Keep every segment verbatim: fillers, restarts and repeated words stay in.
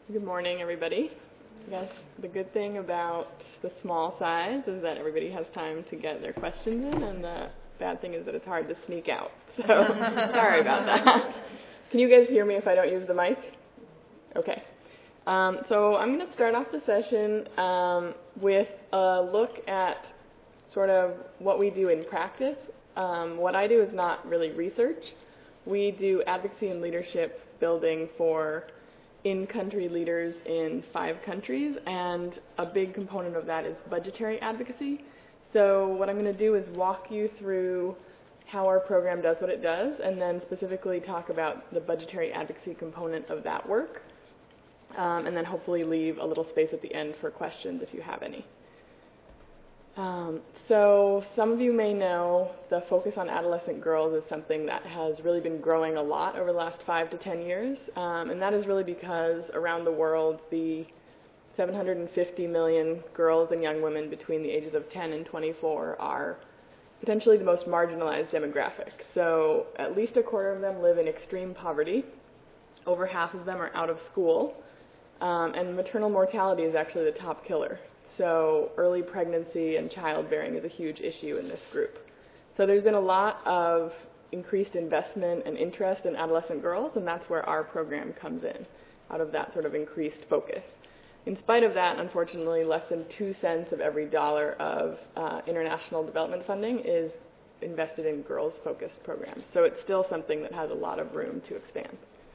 Good morning, everybody. I guess the good thing about the small size is that everybody has time to get their questions in, and the bad thing is that it's hard to sneak out. So sorry about that. Can you guys hear me if I don't use the mic? Okay. Um, so I'm going to start off the session um, with a look at sort of what we do in practice. Um, what I do is not really research. We do advocacy and leadership building for in-country leaders in five countries, and a big component of that is budgetary advocacy. So what I'm going to do is walk you through how our program does what it does, and then specifically talk about the budgetary advocacy component of that work, um, and then hopefully leave a little space at the end for questions if you have any. Um, so some of you may know the focus on adolescent girls is something that has really been growing a lot over the last five to ten years, um, and that is really because around the world the seven hundred fifty million girls and young women between the ages of ten and twenty-four are potentially the most marginalized demographic. So at least a quarter of them live in extreme poverty, over half of them are out of school, um, and maternal mortality is actually the top killer. So early pregnancy and childbearing is a huge issue in this group. So there's been a lot of increased investment and interest in adolescent girls, and that's where our program comes in, out of that sort of increased focus. In spite of that, unfortunately, less than two cents of every dollar of uh, international development funding is invested in girls-focused programs. So it's still something that has a lot of room to expand.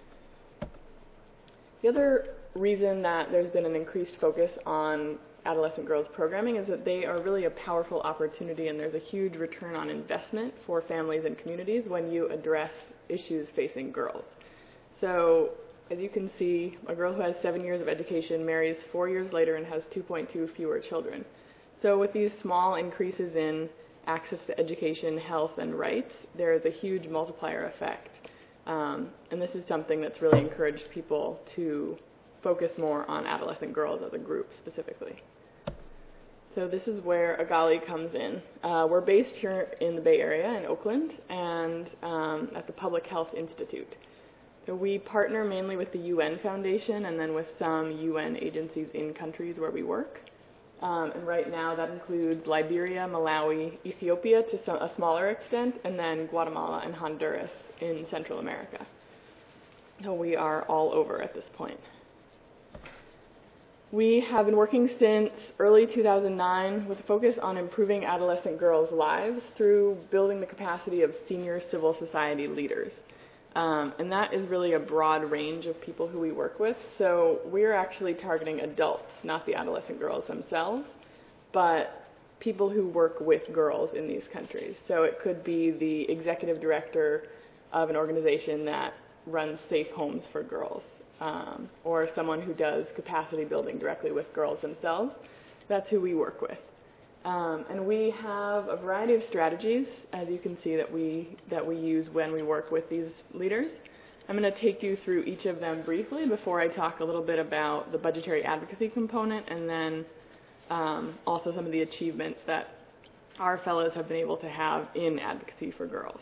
The other reason that there's been an increased focus on adolescent girls programming is that they are really a powerful opportunity, and there's a huge return on investment for families and communities when you address issues facing girls. So as you can see, a girl who has seven years of education marries four years later and has two point two fewer children. So with these small increases in access to education, health, and rights, there is a huge multiplier effect. Um, and this is something that's really encouraged people to focus more on adolescent girls as a group specifically. So this is where Agali comes in. Uh, we're based here in the Bay Area in Oakland and um, at the Public Health Institute. So we partner mainly with the U N Foundation and then with some U N agencies in countries where we work. Um, and right now that includes Liberia, Malawi, Ethiopia to some, a smaller extent, and then Guatemala and Honduras in Central America. So we are all over at this point. We have been working since early two thousand nine with a focus on improving adolescent girls' lives through building the capacity of senior civil society leaders. Um, and that is really a broad range of people who we work with. So we're actually targeting adults, not the adolescent girls themselves, but people who work with girls in these countries. So it could be the executive director of an organization that runs safe homes for girls. Um, or someone who does capacity building directly with girls themselves. That's who we work with. Um, and we have a variety of strategies, as you can see, that we, that we use when we work with these leaders. I'm going to take you through each of them briefly before I talk a little bit about the budgetary advocacy component, and then um, also some of the achievements that our fellows have been able to have in advocacy for girls.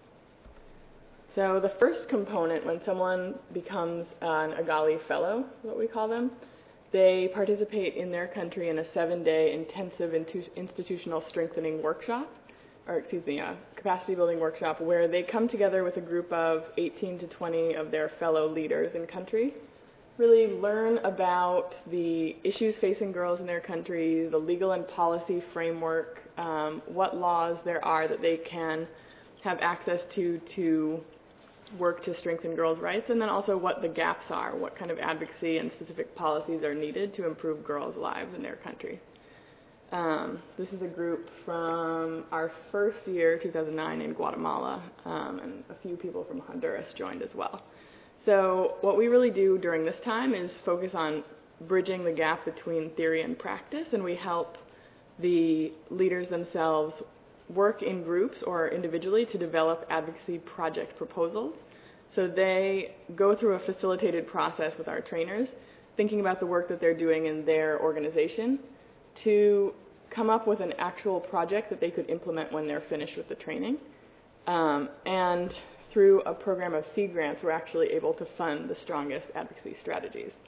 So the first component, when someone becomes an Agali Fellow, what we call them, they participate in their country in a seven-day intensive institutional strengthening workshop, or excuse me, a capacity building workshop, where they come together with a group of eighteen to twenty of their fellow leaders in country, really learn about the issues facing girls in their country, the legal and policy framework, um, what laws there are that they can have access to to work to strengthen girls' rights, and then also what the gaps are, what kind of advocacy and specific policies are needed to improve girls' lives in their country. Um, this is a group from our first year, two thousand nine, in Guatemala, um, and a few people from Honduras joined as well. So what we really do during this time is focus on bridging the gap between theory and practice, and we help the leaders themselves work in groups or individually to develop advocacy project proposals. So they go through a facilitated process with our trainers, thinking about the work that they're doing in their organization to come up with an actual project that they could implement when they're finished with the training. Um, and through a program of seed grants, we're actually able to fund the strongest advocacy strategies.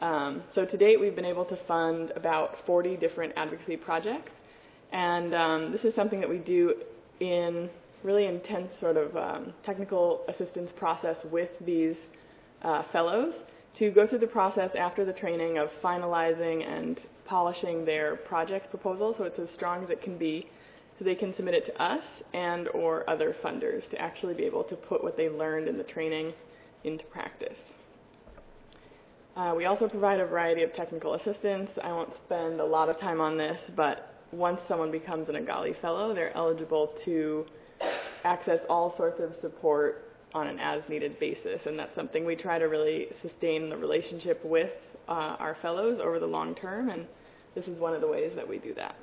Um, so to date, we've been able to fund about forty different advocacy projects, and um, this is something that we do in really intense sort of um, technical assistance process with these uh, fellows to go through the process after the training of finalizing and polishing their project proposal so it's as strong as it can be, so they can submit it to us and or other funders to actually be able to put what they learned in the training into practice. Uh, we also provide a variety of technical assistance. I won't spend a lot of time on this, but once someone becomes an AGALI Fellow, they're eligible to access all sorts of support on an as-needed basis, and that's something we try to really sustain the relationship with uh, our fellows over the long term, and this is one of the ways that we do that.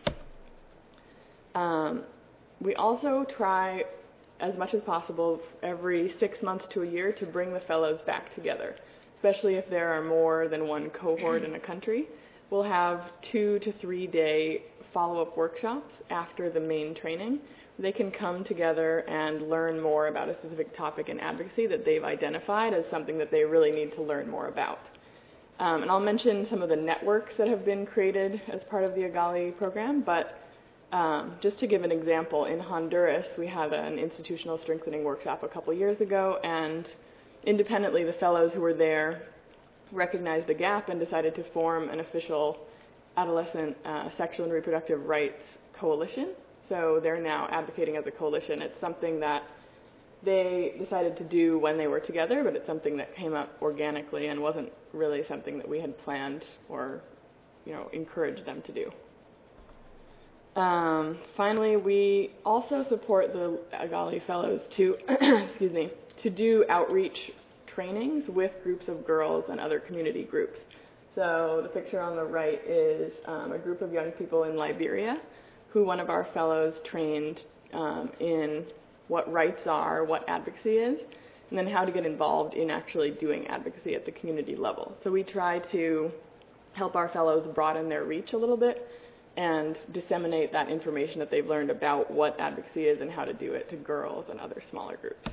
Um, we also try as much as possible every six months to a year to bring the fellows back together, especially if there are more than one cohort in a country. We'll have two to three day follow-up workshops after the main training. They can come together and learn more about a specific topic in advocacy that they've identified as something that they really need to learn more about. Um, and I'll mention some of the networks that have been created as part of the AGALI program, but um, just to give an example, in Honduras we had an institutional strengthening workshop a couple years ago, and independently the fellows who were there recognized a gap and decided to form an official adolescent uh, sexual and reproductive rights coalition. So they're now advocating as a coalition. It's something that they decided to do when they were together, but it's something that came up organically and wasn't really something that we had planned or, you know, encouraged them to do. Um, finally, we also support the AGALI Fellows to, excuse me, to do outreach trainings with groups of girls and other community groups. So the picture on the right is um, a group of young people in Liberia who one of our fellows trained um, in what rights are, what advocacy is, and then how to get involved in actually doing advocacy at the community level. So we try to help our fellows broaden their reach a little bit and disseminate that information that they've learned about what advocacy is and how to do it to girls and other smaller groups.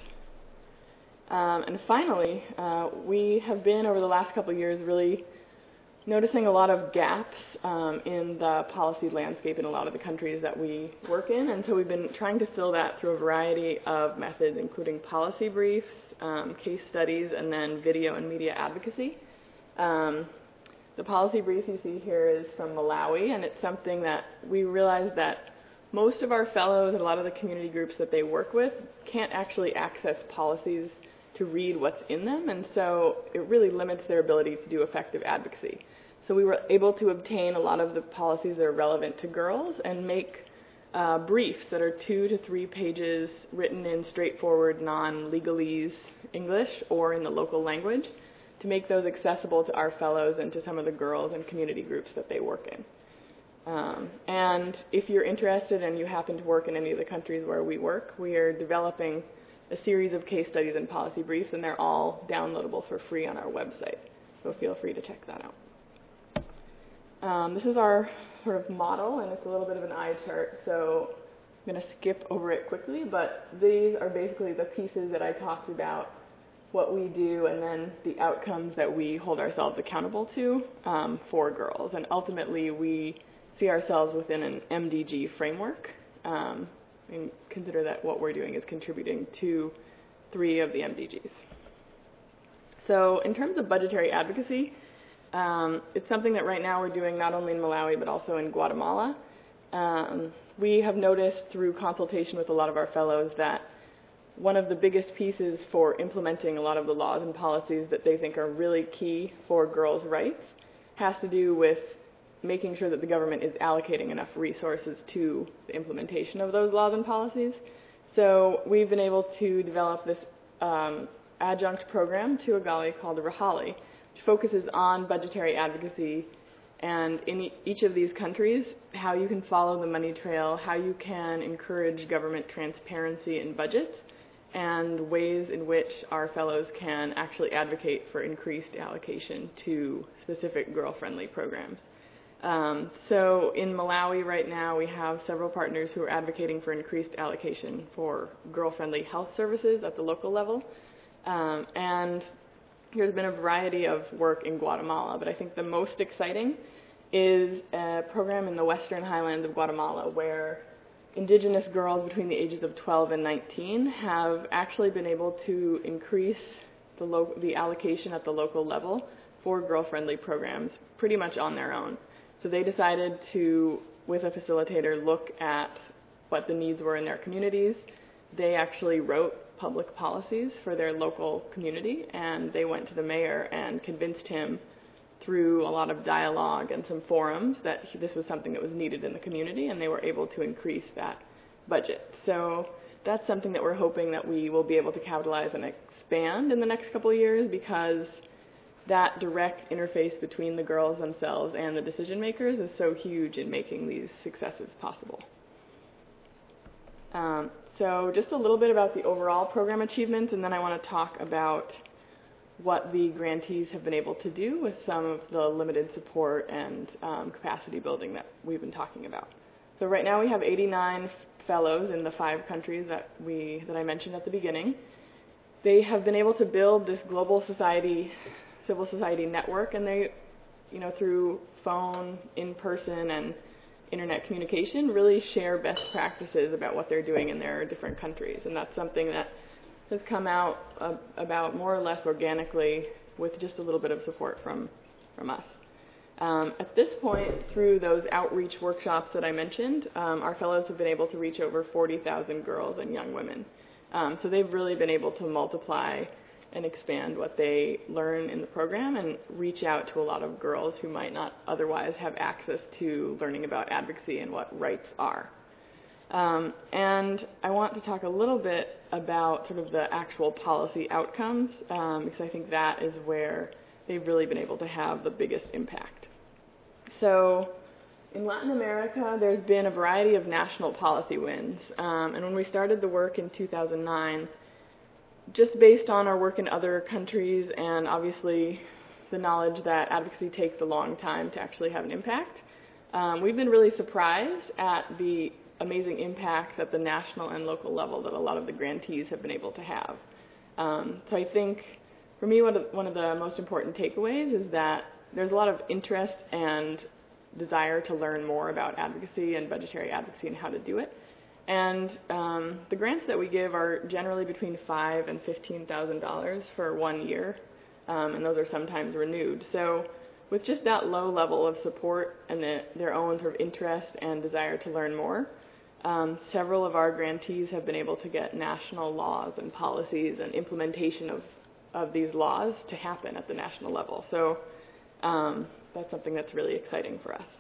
Um, and finally, uh, we have been over the last couple of years really noticing a lot of gaps um, in the policy landscape in a lot of the countries that we work in, and so we've been trying to fill that through a variety of methods, including policy briefs, um, case studies, and then video and media advocacy. Um, the policy brief you see here is from Malawi, and it's something that we realized that most of our fellows and a lot of the community groups that they work with can't actually access policies to read what's in them, and so it really limits their ability to do effective advocacy. So we were able to obtain a lot of the policies that are relevant to girls and make uh, briefs that are two to three pages written in straightforward non-legalese English or in the local language to make those accessible to our fellows and to some of the girls and community groups that they work in. Um, and if you're interested and you happen to work in any of the countries where we work, we are developing a series of case studies and policy briefs, and they're all downloadable for free on our website. So feel free to check that out. Um, this is our sort of model, and it's a little bit of an eye chart, so I'm going to skip over it quickly, but these are basically the pieces that I talked about, what we do, and then the outcomes that we hold ourselves accountable to um, for girls. And ultimately, we see ourselves within an M D G framework, um, and consider that what we're doing is contributing to three of the M D Gs. So in terms of budgetary advocacy, um, it's something that right now we're doing not only in Malawi but also in Guatemala. Um, we have noticed through consultation with a lot of our fellows that one of the biggest pieces for implementing a lot of the laws and policies that they think are really key for girls' rights has to do with making sure that the government is allocating enough resources to the implementation of those laws and policies. So we've been able to develop this um, adjunct program to AGALI called the Rahali, which focuses on budgetary advocacy, and in e- each of these countries, how you can follow the money trail, how you can encourage government transparency in budgets, and ways in which our fellows can actually advocate for increased allocation to specific girl-friendly programs. Um, so in Malawi right now, we have several partners who are advocating for increased allocation for girl-friendly health services at the local level. Um, and there's been a variety of work in Guatemala, but I think the most exciting is a program in the western highlands of Guatemala where indigenous girls between the ages of twelve and nineteen have actually been able to increase the, lo- the allocation at the local level for girl-friendly programs pretty much on their own. So they decided to, with a facilitator, look at what the needs were in their communities. They actually wrote public policies for their local community, and they went to the mayor and convinced him through a lot of dialogue and some forums that he, this was something that was needed in the community, and they were able to increase that budget. So that's something that we're hoping that we will be able to capitalize and expand in the next couple of years, because that direct interface between the girls themselves and the decision makers is so huge in making these successes possible. Um, so just a little bit about the overall program achievements, and then I want to talk about what the grantees have been able to do with some of the limited support and um, capacity building that we've been talking about. So right now we have eighty-nine fellows in the five countries that we that I mentioned at the beginning. They have been able to build this global society, civil society network, and they, you know, through phone, in-person, and internet communication, really share best practices about what they're doing in their different countries, and that's something that has come out uh, about more or less organically with just a little bit of support from, from us. Um, at this point, through those outreach workshops that I mentioned, um, our fellows have been able to reach over forty thousand girls and young women. Um, so they've really been able to multiply and expand what they learn in the program and reach out to a lot of girls who might not otherwise have access to learning about advocacy and what rights are. Um, and I want to talk a little bit about sort of the actual policy outcomes, um, because I think that is where they've really been able to have the biggest impact. So in Latin America, there's been a variety of national policy wins. Um, and when we started the work in two thousand nine, just based on our work in other countries and obviously the knowledge that advocacy takes a long time to actually have an impact, um, we've been really surprised at the amazing impacts at the national and local level that a lot of the grantees have been able to have. Um, so I think, for me, one of, one of the most important takeaways is that there's a lot of interest and desire to learn more about advocacy and budgetary advocacy and how to do it. And um, the grants that we give are generally between five thousand dollars and fifteen thousand dollars for one year, um, and those are sometimes renewed. So with just that low level of support and the, their own sort of interest and desire to learn more, um, several of our grantees have been able to get national laws and policies and implementation of, of these laws to happen at the national level. So um, that's something that's really exciting for us.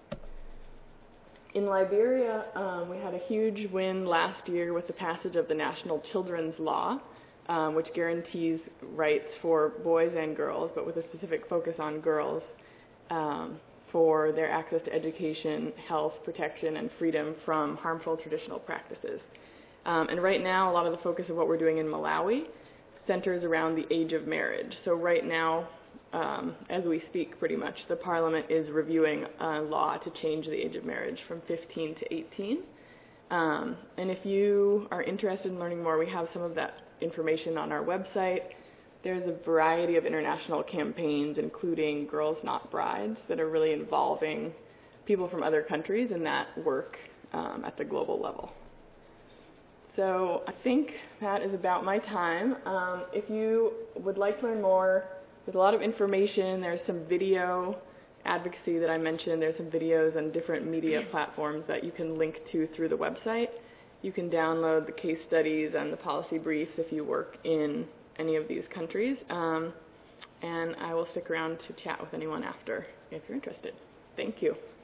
In Liberia, um, we had a huge win last year with the passage of the National Children's Law, um, which guarantees rights for boys and girls, but with a specific focus on girls, um, for their access to education, health, protection, and freedom from harmful traditional practices. Um, and right now, a lot of the focus of what we're doing in Malawi centers around the age of marriage. So right now, Um, as we speak, pretty much, the Parliament is reviewing a law to change the age of marriage from fifteen to eighteen. Um, and if you are interested in learning more, we have some of that information on our website. There's a variety of international campaigns, including Girls Not Brides, that are really involving people from other countries in that work um, at the global level. So I think that is about my time. Um, if you would like to learn more, there's a lot of information. There's some video advocacy that I mentioned. There's some videos on different media platforms that you can link to through the website. You can download the case studies and the policy briefs if you work in any of these countries. Um, and I will stick around to chat with anyone after if you're interested. Thank you.